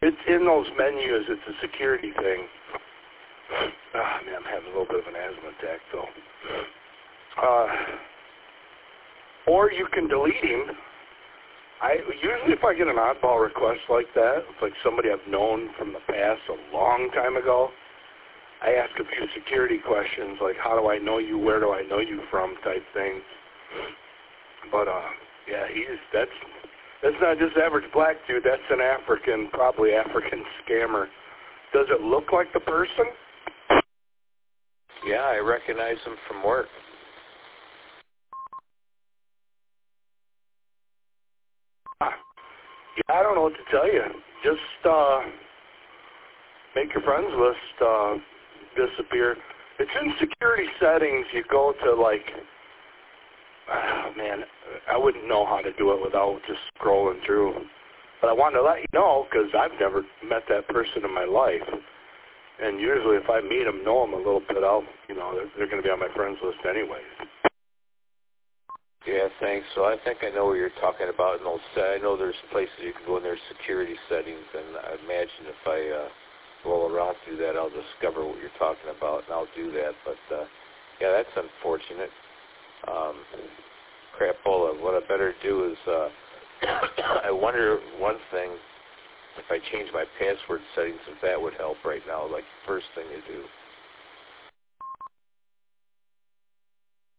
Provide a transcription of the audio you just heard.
It's in those menus. It's a security thing. Ah, man, I'm having a little bit of an asthma attack, though. Or you can delete him. Usually if I get an oddball request like that, it's like somebody I've known from the past a long time ago, I ask a few security questions, like how do I know you, where do I know you from type thing. But, yeah, that's not just average black dude, that's an African, probably African scammer. Does it look like the person? Yeah, I recognize him from work. Yeah, I don't know what to tell you. Just make your friends list disappear. It's in security settings. You go to like, oh man, I wouldn't know how to do it without just scrolling through. But I wanted to let you know because I've never met that person in my life. And usually if I meet them, know them a little bit, they're going to be on my friends list anyways. Yeah, thanks. So I think I know what you're talking about. And I know there's places you can go in their security settings, and I imagine if I roll around through that, I'll discover what you're talking about, and I'll do that. But, yeah, that's unfortunate. Crapola, what I better do is, I wonder one thing, if I change my password settings, if that would help right now, like the first thing to do.